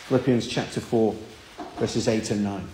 Philippians chapter 4, verses 8 and 9.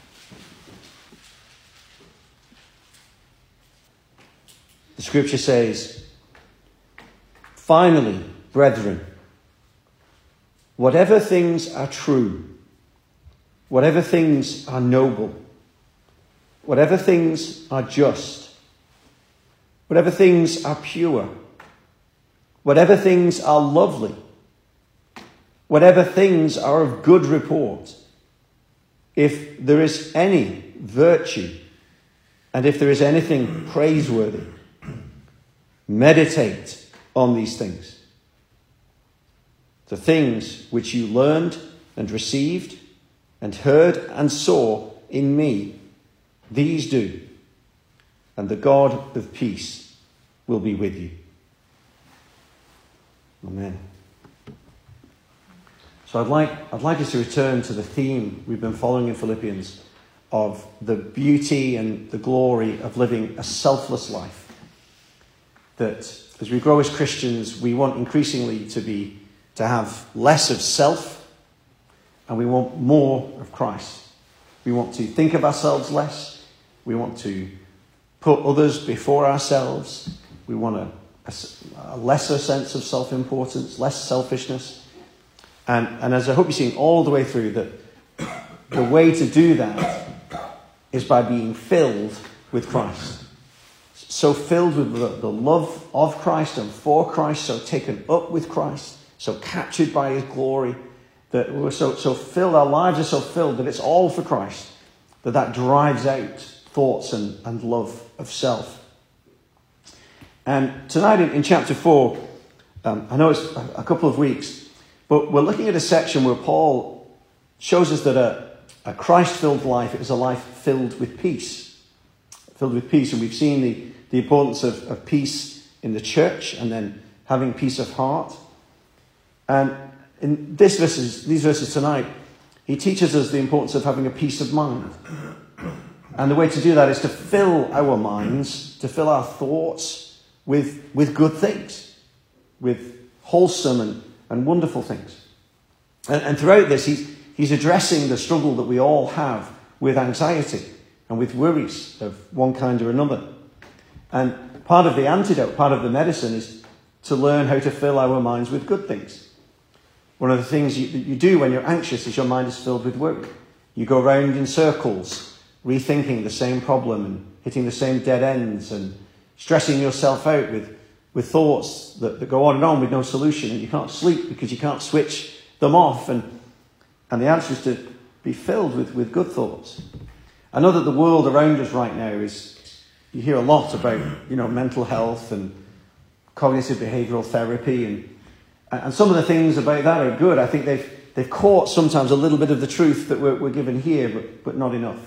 The scripture says, "Finally, brethren, whatever things are true, whatever things are noble, whatever things are just, whatever things are pure, whatever things are lovely, whatever things are of good report, if there is any virtue, and if there is anything praiseworthy, meditate on these things. The things which you learned and received and heard and saw in me, these do, and the God of peace will be with you." Amen. So I'd like us to return to the theme we've been following in Philippians of the beauty and the glory of living a selfless life. That as we grow as Christians, we want increasingly to have less of self, and we want more of Christ. We want to think of ourselves less. We want to put others before ourselves. We want a lesser sense of self-importance, less selfishness. And as I hope you're seeing all the way through, that the way to do that is by being filled with Christ. So filled with the love of Christ and for Christ, so taken up with Christ, so captured by his glory, that we're so filled, our lives are so filled that it's all for Christ, that drives out thoughts and love of self. And tonight in chapter 4, I know it's a couple of weeks, but we're looking at a section where Paul shows us that a Christ-filled life is a life filled with peace. Filled with peace, and we've seen the importance of peace in the church, and then having peace of heart. And in these verses tonight, he teaches us the importance of having a peace of mind. And the way to do that is to fill our minds, to fill our thoughts with good things, with wholesome and wonderful things. And throughout this, he's addressing the struggle that we all have with anxiety and with worries of one kind or another. And part of the antidote, part of the medicine, is to learn how to fill our minds with good things. One of the things you do when you're anxious is your mind is filled with worry. You go round in circles, rethinking the same problem and hitting the same dead ends and stressing yourself out with thoughts that go on with no solution, and you can't sleep because you can't switch them off. And the answer is to be filled with good thoughts. I know that the world around us right now you hear a lot about, mental health and cognitive behavioural therapy, and some of the things about that are good. I think they've caught sometimes a little bit of the truth that we're given here, but not enough.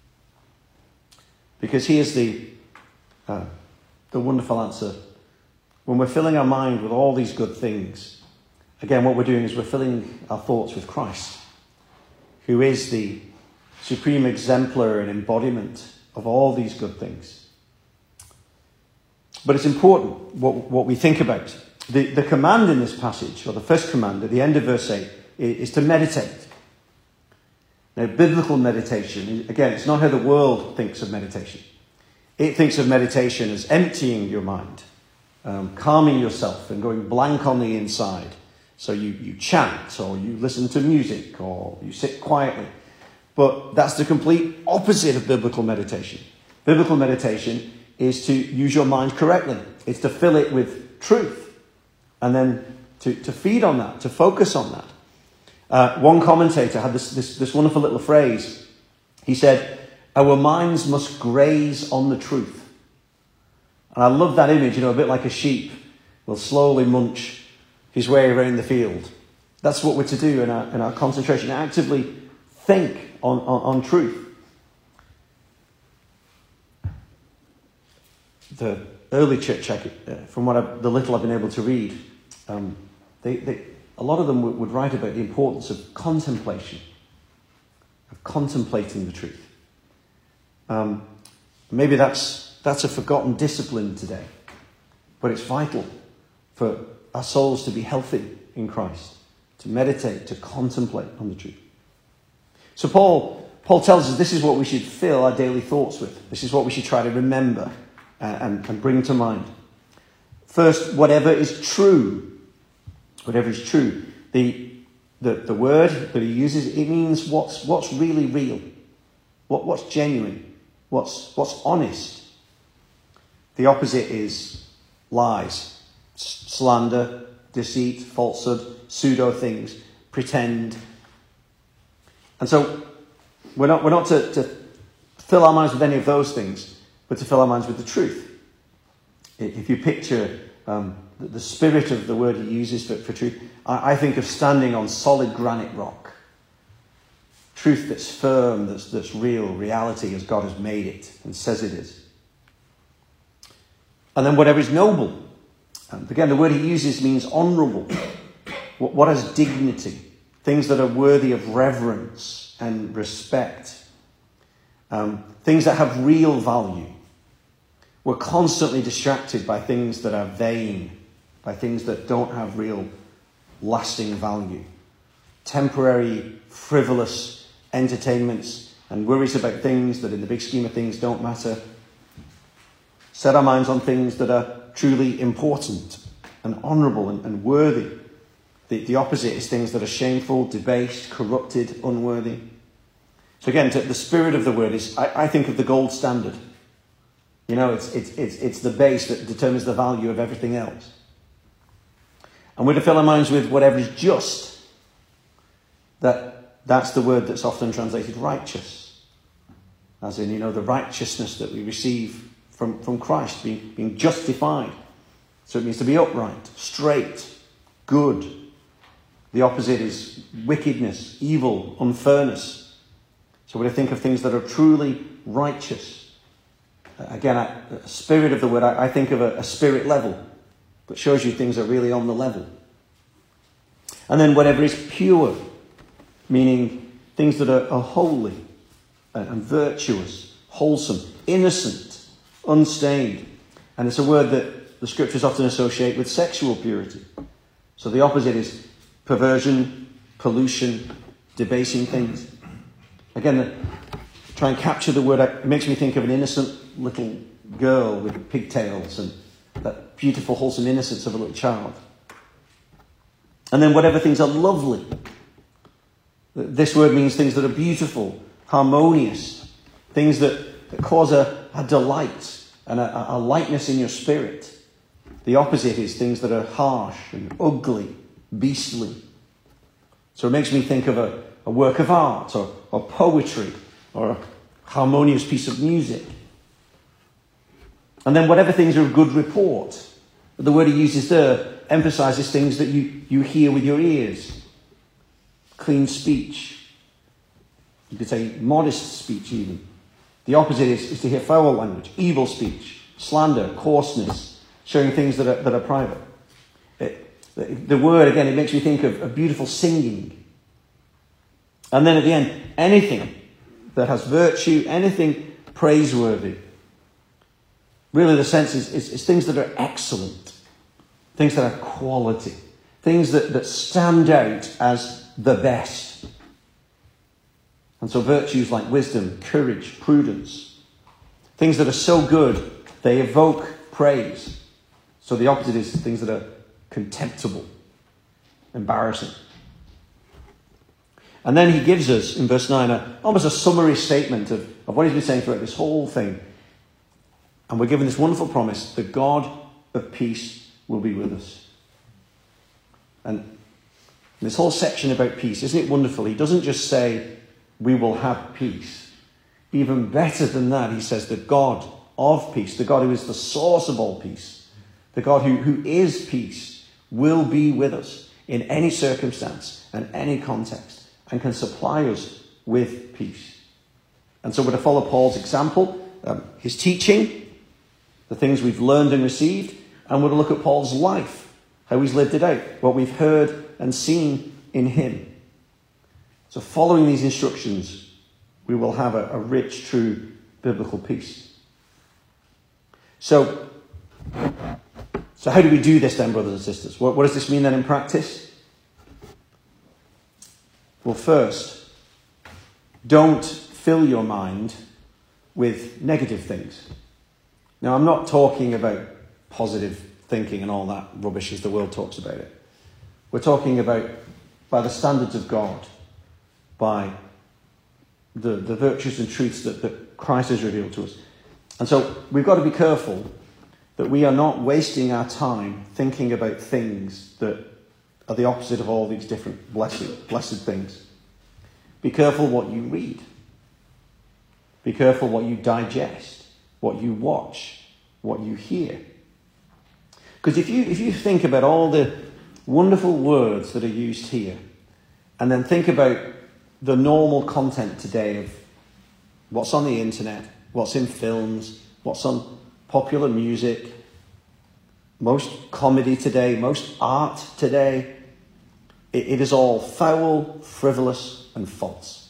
Because here's the wonderful answer. When we're filling our mind with all these good things, again, what we're doing is we're filling our thoughts with Christ, who is the supreme exemplar and embodiment of all these good things. But it's important what we think about. The command in this passage, or the first command at the end of verse 8, is to meditate. Now, biblical meditation, again, it's not how the world thinks of meditation. It thinks of meditation as emptying your mind, calming yourself and going blank on the inside. So you chant, or you listen to music, or you sit quietly. But that's the complete opposite of biblical meditation. Biblical meditation is to use your mind correctly. It's to fill it with truth. And then to feed on that, to focus on that. One commentator had this wonderful little phrase. He said, "Our minds must graze on the truth." And I love that image, a bit like a sheep will slowly munch his way around the field. That's what we're to do in our concentration. Actively think on truth. The early church, from the little I've been able to read, a lot of them would write about the importance of contemplation, of contemplating the truth. Maybe that's a forgotten discipline today, but it's vital for our souls to be healthy in Christ, to meditate, to contemplate on the truth. So Paul tells us this is what we should fill our daily thoughts with. This is what we should try to remember and bring to mind. First, whatever is true. Whatever is true. The word that he uses, it means what's really real. What's genuine. What's honest. The opposite is lies, slander, deceit, falsehood, pseudo things, pretend. And so we're not to fill our minds with any of those things, but to fill our minds with the truth. If you picture the spirit of the word he uses for truth, I think of standing on solid granite rock. Truth that's firm, that's real, reality as God has made it and says it is. And then whatever is noble. Again, the word he uses means honourable. What has dignity. Things that are worthy of reverence and respect. Things that have real value. We're constantly distracted by things that are vain, by things that don't have real lasting value. Temporary, frivolous entertainments and worries about things that in the big scheme of things don't matter. Set our minds on things that are truly important and honourable and worthy. The opposite is things that are shameful, debased, corrupted, unworthy. So again, the spirit of the word is, I think of the gold standard. You know, it's the base that determines the value of everything else. And we're to fill our minds with whatever is just. That's the word that's often translated righteous. As in, the righteousness that we receive from Christ, being justified. So it means to be upright, straight, good. The opposite is wickedness, evil, unfairness. So we're to think of things that are truly righteous. Again, a spirit of the word, I think of a spirit level that shows you things are really on the level. And then whatever is pure, meaning things that are holy and virtuous, wholesome, innocent, unstained. And it's a word that the scriptures often associate with sexual purity. So the opposite is perversion, pollution, debasing things. Again, try and capture the word. It makes me think of an innocent little girl with pigtails and that beautiful, wholesome innocence of a little child. And then whatever things are lovely. This word means things that are beautiful, harmonious, things that cause a delight and a lightness in your spirit. The opposite is things that are harsh and ugly, beastly. So it makes me think of a work of art or poetry or a harmonious piece of music. And then whatever things are of good report. The word he uses there emphasizes things that you hear with your ears. Clean speech. You could say modest speech even. The opposite is to hear foul language, evil speech, slander, coarseness, showing things that are private. The word, again, it makes me think of beautiful singing. And then at the end, anything that has virtue, anything praiseworthy. Really the sense is things that are excellent, things that are quality, things that stand out as the best. And so virtues like wisdom, courage, prudence, things that are so good, they evoke praise. So the opposite is things that are contemptible, embarrassing. And then he gives us, in verse 9, almost a summary statement of what he's been saying throughout this whole thing. And we're given this wonderful promise, the God of peace will be with us. And this whole section about peace, isn't it wonderful? He doesn't just say, we will have peace. Even better than that, he says, the God of peace, the God who is the source of all peace, the God who is peace, will be with us in any circumstance and any context and can supply us with peace. And so we're to follow Paul's example, his teaching, the things we've learned and received, and we're to look at Paul's life, how he's lived it out, what we've heard and seen in him. So following these instructions, we will have a rich, true biblical peace. So how do we do this then, brothers and sisters? What does this mean then in practice? Well, first, don't fill your mind with negative things. Now, I'm not talking about positive thinking and all that rubbish as the world talks about it. We're talking about by the standards of God, by the virtues and truths that Christ has revealed to us. And so we've got to be careful that we are not wasting our time thinking about things that are the opposite of all these different blessed things. Be careful what you read. Be careful what you digest, what you watch, what you hear. Because if you think about all the wonderful words that are used here, and then think about the normal content today of what's on the internet, what's in films, what's on popular music, most comedy today, most art today, it is all foul, frivolous, and false.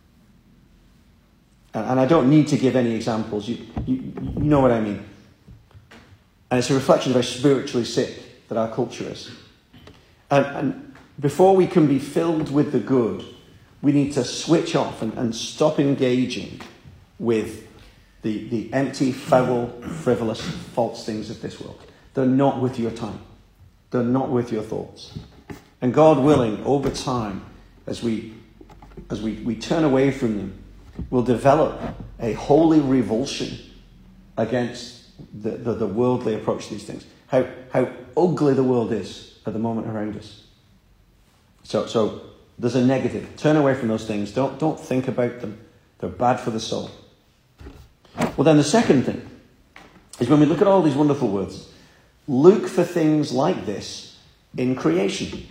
And I don't need to give any examples. You know what I mean. And it's a reflection of how spiritually sick that our culture is. And before we can be filled with the good, we need to switch off and stop engaging with the empty, foul, frivolous, false things of this world. They're not worth your time. They're not worth your thoughts. And God willing, over time, as we turn away from them, we'll develop a holy revulsion against the worldly approach to these things. How ugly the world is at the moment around us. So there's a negative. Turn away from those things. Don't think about them. They're bad for the soul. Well, then the second thing is when we look at all these wonderful words, look for things like this in creation.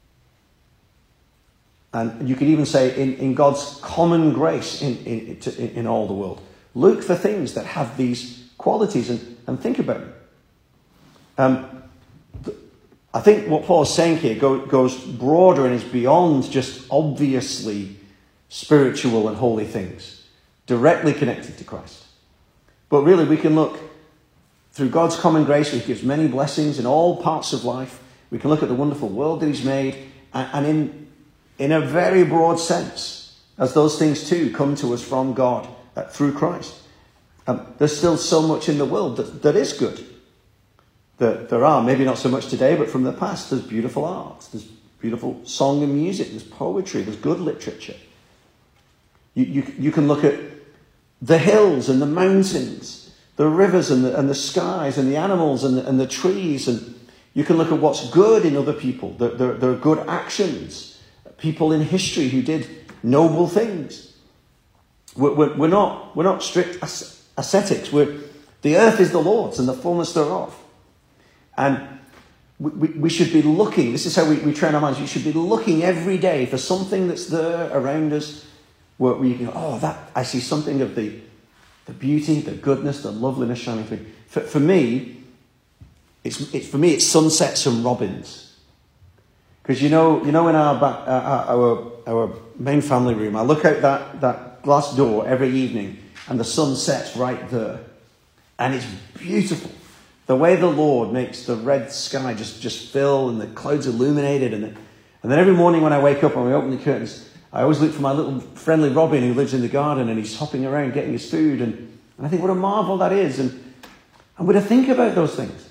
And you could even say in God's common grace in all the world. Look for things that have these qualities and think about them. I think what Paul's saying here goes broader and is beyond just obviously spiritual and holy things, directly connected to Christ. But really we can look through God's common grace, which gives many blessings in all parts of life. We can look at the wonderful world that he's made, and in a very broad sense, as those things too come to us from God through Christ. There's still so much in the world that is good. There are, maybe not so much today, but from the past, there's beautiful art, there's beautiful song and music, there's poetry, there's good literature. You can look at the hills and the mountains, the rivers and the skies and the animals and the trees, and you can look at what's good in other people. There are good actions, people in history who did noble things. We're not strict ascetics. The earth is the Lord's and the fullness thereof. And we should be looking, this is how we train our minds, we should be looking every day for something that's there around us where you can go, I see something of the beauty, the goodness, the loveliness shining through. For me, it's sunsets and robins. Because you know in our main family room, I look out that glass door every evening and the sun sets right there. And it's beautiful. The way the Lord makes the red sky just fill and the clouds illuminated. And then every morning when I wake up and we open the curtains, I always look for my little friendly Robin who lives in the garden and he's hopping around getting his food. And I think what a marvel that is. And we're to think about those things.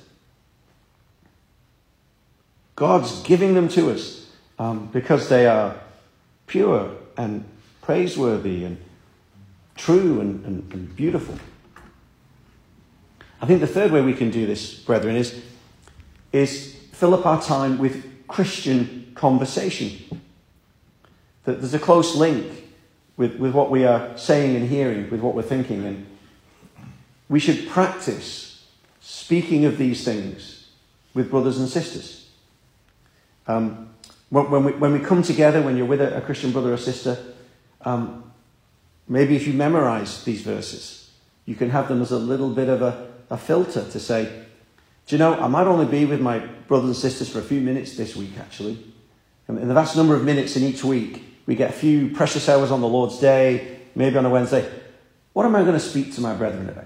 God's giving them to us because they are pure and praiseworthy and true and beautiful. I think the third way we can do this, brethren, is fill up our time with Christian conversation. That there's a close link with what we are saying and hearing, with what we're thinking. And we should practice speaking of these things with brothers and sisters. When we come together, when you're with a Christian brother or sister, maybe if you memorize these verses, you can have them as a little bit of a filter to say, do you know, I might only be with my brothers and sisters for a few minutes this week, actually. And in the vast number of minutes in each week, we get a few precious hours on the Lord's Day, maybe on a Wednesday. What am I going to speak to my brethren about?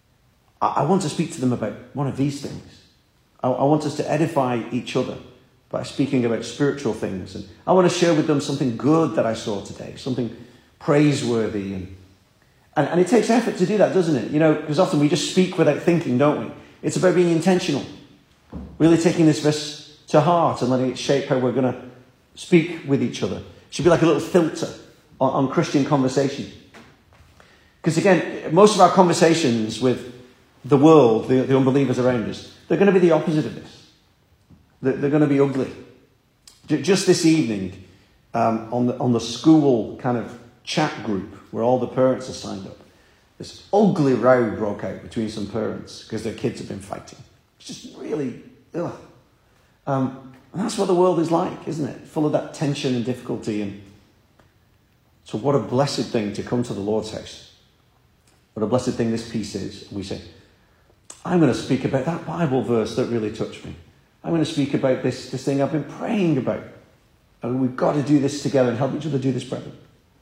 I want to speak to them about one of these things. I want us to edify each other by speaking about spiritual things. And I want to share with them something good that I saw today, something praiseworthy. And it takes effort to do that, doesn't it? Because often we just speak without thinking, don't we? It's about being intentional, really taking this verse to heart and letting it shape how we're going to speak with each other. It should be like a little filter on Christian conversation. Because again, most of our conversations with the world, the unbelievers around us, they're going to be the opposite of this. They're going to be ugly. Just this evening, on the school kind of chat group where all the parents are signed up, this ugly row broke out between some parents because their kids have been fighting. It's just really, ugh. And that's what the world is like, isn't it? Full of that tension and difficulty. And so what a blessed thing to come to the Lord's house. What a blessed thing this peace is. We say, I'm going to speak about that Bible verse that really touched me. I'm going to speak about this thing I've been praying about. And we've got to do this together and help each other do this, brethren.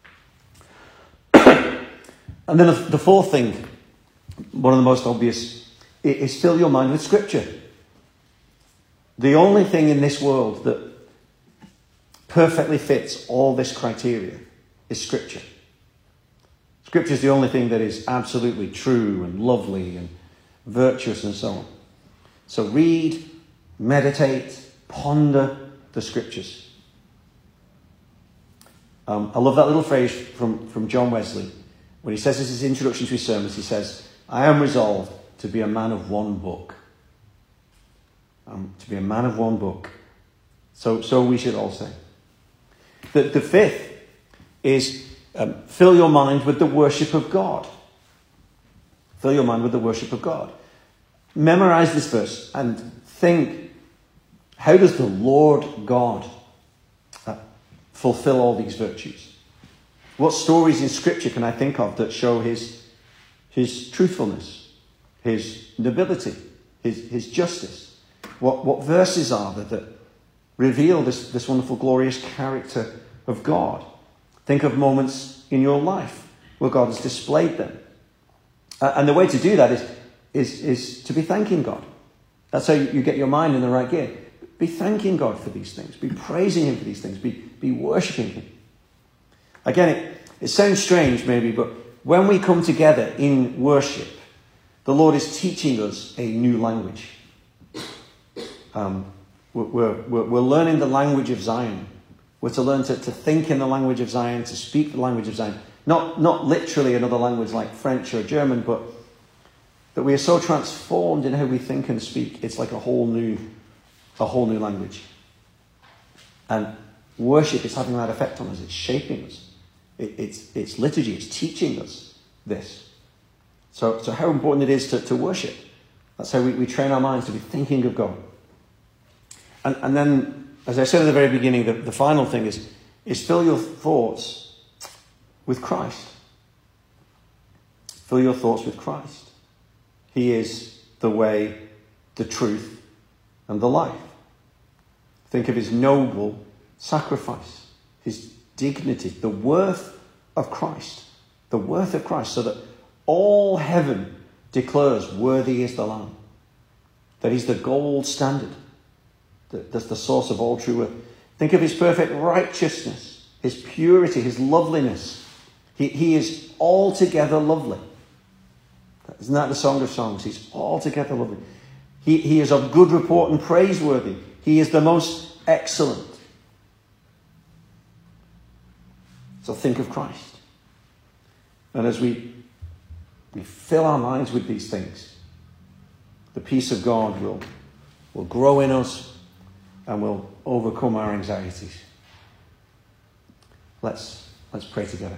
And then the fourth thing, one of the most obvious, is fill your mind with Scripture. The only thing in this world that perfectly fits all this criteria is Scripture. Scripture is the only thing that is absolutely true and lovely and virtuous and so on. So read, meditate, ponder the Scriptures. I love that little phrase from John Wesley. When he says this is his introduction to his sermons, he says, I am resolved to be a man of one book. To be a man of one book. So we should all say. The fifth is fill your mind with the worship of God. Fill your mind with the worship of God. Memorize this verse and think, how does the Lord God fulfill all these virtues? What stories in Scripture can I think of that show his truthfulness, his nobility, his justice? What verses are there that reveal this wonderful, glorious character of God? Think of moments in your life where God has displayed them. And the way to do that is to be thanking God. That's how you get your mind in the right gear. Be thanking God for these things. Be praising Him for these things. Be worshipping Him. Again, it sounds strange maybe, but when we come together in worship, the Lord is teaching us a new language. We're learning the language of Zion. We're to learn to think in the language of Zion, to speak the language of Zion. Not literally another language like French or German, but that we are so transformed in how we think and speak. It's like a whole new language. And worship is having that effect on us. It's shaping us. It's liturgy. It's teaching us this. So how important it is to worship. That's how we train our minds to be thinking of God. And then, as I said at the very beginning, the final thing is fill your thoughts with Christ. Fill your thoughts with Christ. He is the way, the truth, and the life. Think of his noble sacrifice, his dignity, the worth of Christ. The worth of Christ, so that all heaven declares worthy is the Lamb. That he's the gold standard. That's the source of all true worth. Think of his perfect righteousness, his purity, his loveliness. He is altogether lovely. Isn't that the Song of Songs? He's altogether lovely. He is of good report and praiseworthy. He is the most excellent. So think of Christ. And as we fill our minds with these things, the peace of God will grow in us and will overcome our anxieties. Let's pray together.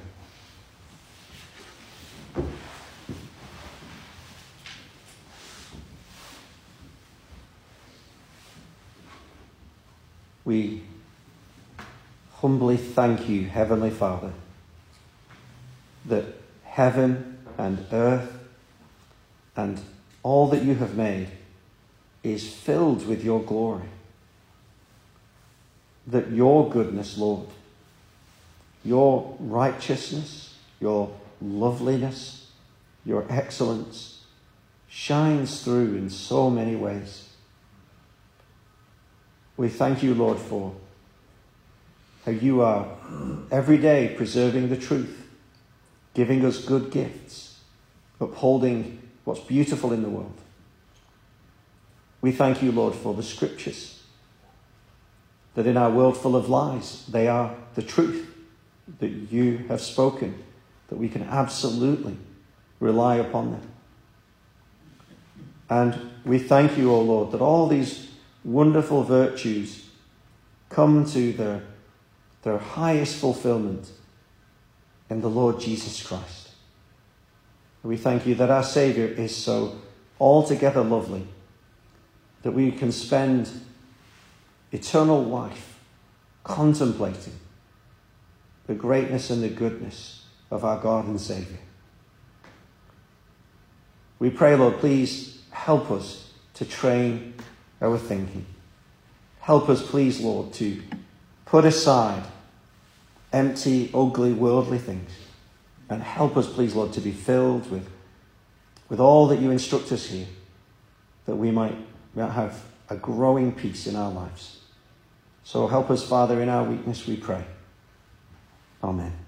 We humbly thank you, Heavenly Father, that heaven and earth and all that you have made is filled with your glory. That your goodness, Lord, your righteousness, your loveliness, your excellence shines through in so many ways. We thank you, Lord, for how you are every day preserving the truth, giving us good gifts, upholding what's beautiful in the world. We thank you, Lord, for the scriptures, that in our world full of lies, they are the truth that you have spoken, that we can absolutely rely upon them. And we thank you, O Lord, that all these wonderful virtues come to their highest fulfillment in the Lord Jesus Christ. We thank you that our Saviour is so altogether lovely that we can spend eternal life contemplating the greatness and the goodness of our God and Saviour. We pray, Lord, please help us to train our thinking. Help us, please, Lord, to put aside empty, ugly, worldly things. And help us, please, Lord, to be filled with all that you instruct us here, that we might have a growing peace in our lives. So help us, Father, in our weakness, we pray. Amen.